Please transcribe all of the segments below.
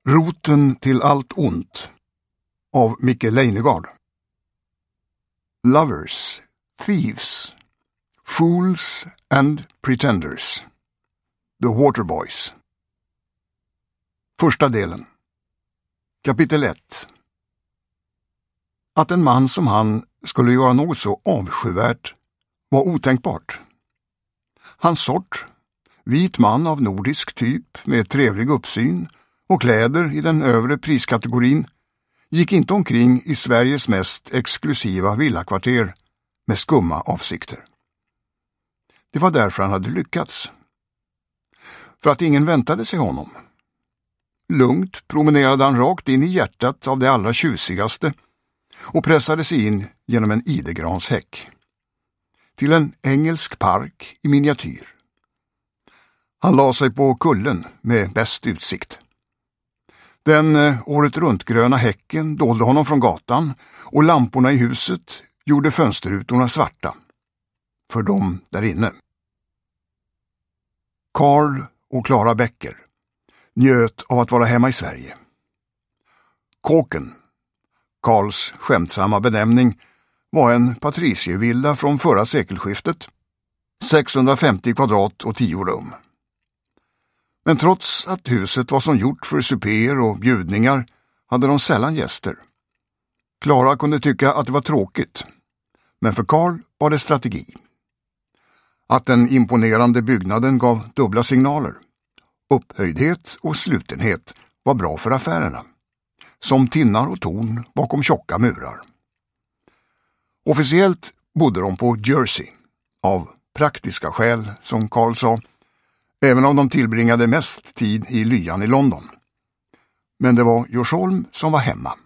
Roten till allt ont av Micke Leijnegard. Lovers, thieves, fools and pretenders. The Waterboys. Första delen. Kapitel 1. Att en man som han skulle göra något så avskyvärt var otänkbart. Hans sort, vit man av nordisk typ med trevlig uppsyn och kläder i den övre priskategorin, gick inte omkring i Sveriges mest exklusiva villakvarter med skumma avsikter. Det var därför han hade lyckats. För att ingen väntade sig honom. Lugnt promenerade han rakt in i hjärtat av det allra tjusigaste och pressade sig in genom en idegranshäck. Till en engelsk park i miniatyr. Han la sig på kullen med bäst utsikt. Den året runt-gröna häcken dolde honom från gatan och lamporna i huset gjorde fönsterrutorna svarta. För dem där inne. Carl och Clara Becker njöt av att vara hemma i Sverige. Kåken, Carls skämtsamma benämning, var en patriciervilla från förra sekelskiftet, 650 kvadrat och 10 rum. Men trots att huset var som gjort för supéer och bjudningar hade de sällan gäster. Clara kunde tycka att det var tråkigt, men för Carl var det strategi. Att den imponerande byggnaden gav dubbla signaler. Upphöjdhet och slutenhet var bra för affärerna. Som tinnar och torn bakom tjocka murar. Officiellt bodde de på Jersey, av praktiska skäl, som Carl sa, även om de tillbringade mest tid i lyan i London. Men det var Djursholm som var hemma.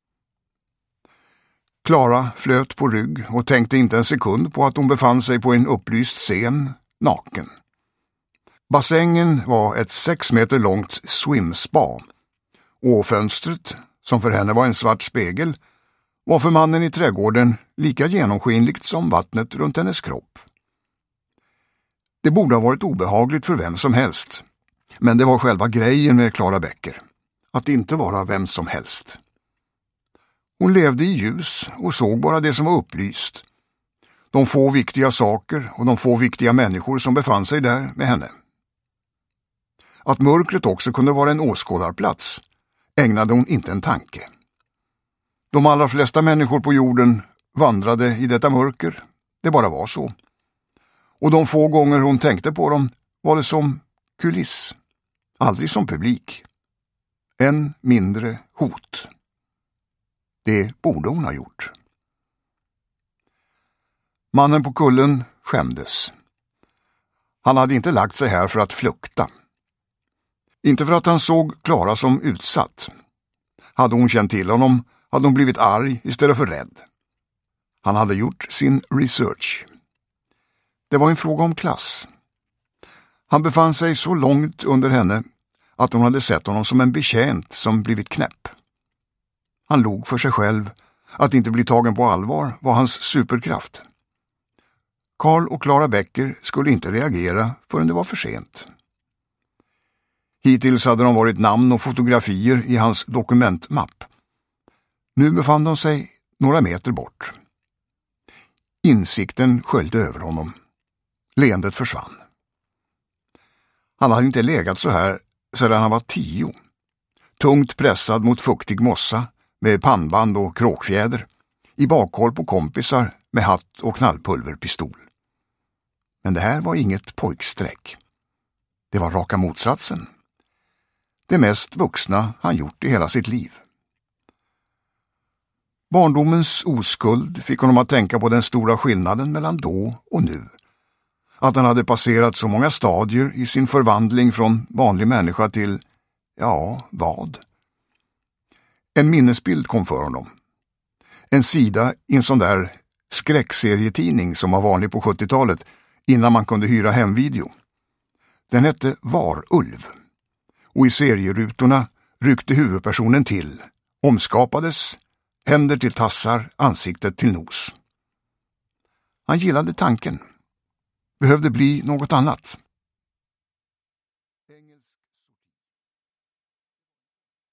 Clara flöt på rygg och tänkte inte en sekund på att hon befann sig på en upplyst scen, naken. Bassängen var ett 6 meter långt swimspa och fönstret, som för henne var en svart spegel, var för mannen i trädgården lika genomskinligt som vattnet runt hennes kropp. Det borde ha varit obehagligt för vem som helst, men det var själva grejen med Clara Becker, att inte vara vem som helst. Hon levde i ljus och såg bara det som var upplyst. De få viktiga saker och de få viktiga människor som befann sig där med henne. Att mörkret också kunde vara en åskådarplats ägnade hon inte en tanke. De allra flesta människor på jorden vandrade i detta mörker, det bara var så. Och de få gånger hon tänkte på dem var det som kuliss, aldrig som publik. Än mindre hot. Det borde hon ha gjort. Mannen på kullen skämdes. Han hade inte lagt sig här för att flukta. Inte för att han såg Clara som utsatt. Hade hon känt till honom hade hon blivit arg istället för rädd. Han hade gjort sin research. Det var en fråga om klass. Han befann sig så långt under henne att hon hade sett honom som en betjänt som blivit knäpp. Han log för sig själv. Att inte bli tagen på allvar var hans superkraft. Carl och Clara Becker skulle inte reagera förrän det var för sent. Hittills hade de varit namn och fotografier i hans dokumentmapp. Nu befann de sig några meter bort. Insikten sköljde över honom. Leendet försvann. Han hade inte legat så här sedan han var 10. Tungt pressad mot fuktig mossa med pannband och kråkfjäder. I bakhåll på kompisar med hatt och knallpulverpistol. Men det här var inget pojksträck. Det var raka motsatsen. Det mest vuxna han gjort i hela sitt liv. Barndomens oskuld fick honom att tänka på den stora skillnaden mellan då och nu. Att han hade passerat så många stadier i sin förvandling från vanlig människa till, ja, vad? En minnesbild kom för honom. En sida i en sån där skräckserietidning som var vanlig på 70-talet innan man kunde hyra hemvideo. Den hette Varulv. Och i serierutorna ryckte huvudpersonen till, omskapades, händer till tassar, ansiktet till nos. Han gillade tanken. Behövde bli något annat.